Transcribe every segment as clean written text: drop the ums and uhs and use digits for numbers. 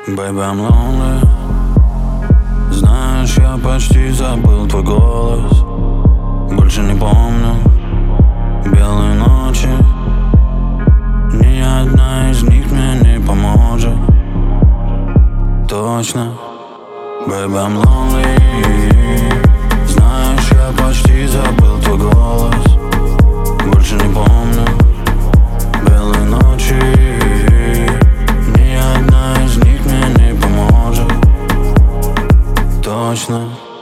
Baby, I'm lonely. Знаешь, я почти забыл твой голос. Больше не помню белые ночи. Ни одна из них мне не поможет. Точно. Baby, I'm lonely. Знаешь, я почти забыл твой голос. Больше не помню белые ночи. Ни одна из них мне не поможет. Точно.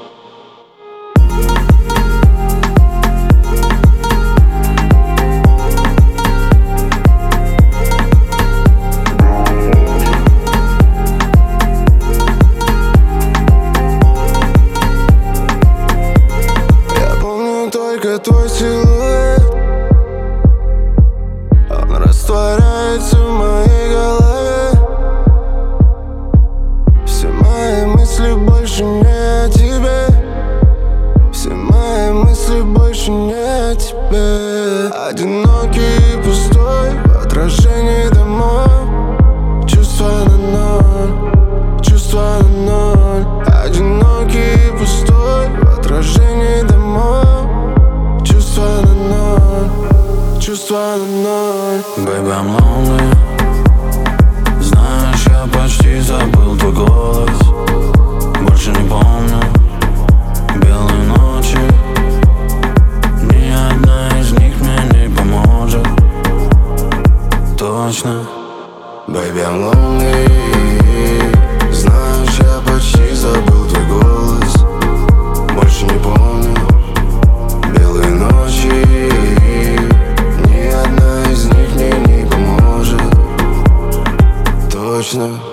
Только твой силуэт, он растворяется в моей голове. Все мои мысли больше не о тебе. Все мои мысли больше не о тебе. Одинокий и пустой в отражении домов. Чувства на ноль, чувства на ноль. Одинокий и пустой в отражении домов. Чувства на ноль, чувства на ноль. Baby, I'm lonely. Знаешь, я почти забыл твой голос. Больше не помню белые ночи. Ни одна из них мне не поможет. Точно. Baby, I'm lonely. Знаешь, я почти забыл твой голос. Больше не помню белые ночи. Ни одна из них мне не поможет. Точно.